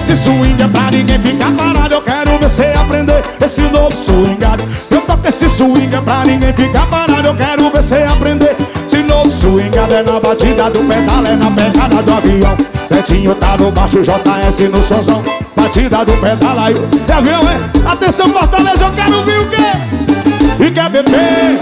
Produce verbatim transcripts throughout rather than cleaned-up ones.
esse swing é pra ninguém ficar parado. Eu quero ver cê aprender esse novo swingado. Eu toco esse swing é pra ninguém ficar parado. Eu quero ver cê aprender esse novo swingado. É na batida do pedal, é na pegada do avião. Betinho tá no baixo, J S no somzão. Batida do pedal aí, cê avião, é? Atenção Fortaleza, eu quero ver o quê? E quer beber?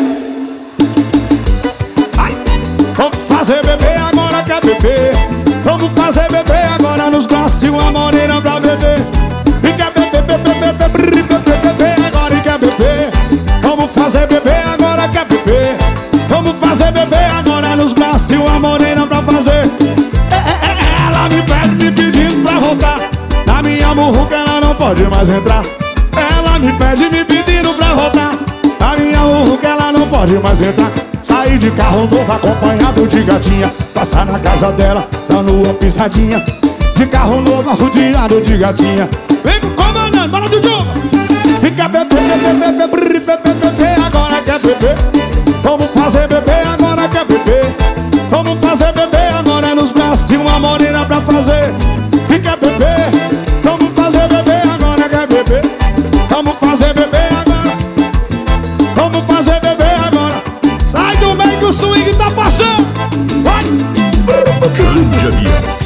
Ai! Vamos fazer beber agora, quer beber? Vamos fazer beber agora nos braços de uma morena pra beber. E quer beber, beber, beber, beber, beber, beber agora e quer beber. Vamos fazer beber agora, quer beber? Vamos fazer beber agora nos braços de uma morena pra fazer. É, é, é, ela me pede, me pedindo pra voltar. Na minha murruca ela não pode mais entrar. Ela me pede, me pedindo pra voltar. Na minha murruca ela não pode mais entrar. Sair de carro novo acompanhado de gatinha. Passar na casa dela, dando uma pisadinha. De carro novo rodeado de gatinha. Vem com o comandante, bora do jogo. Fica bebê, bebê, bebê, bebê, bebê, bebê, agora quer beber. Vamos fazer beber, agora quer beber. Vamos fazer beber agora nos braços de uma morena pra fazer. Fica bebê, vamos fazer beber agora quer beber. Vamos fazer beber agora. Vamos fazer beber agora. Sai do meio que o swing tá passando. Vai! Grande Aliança.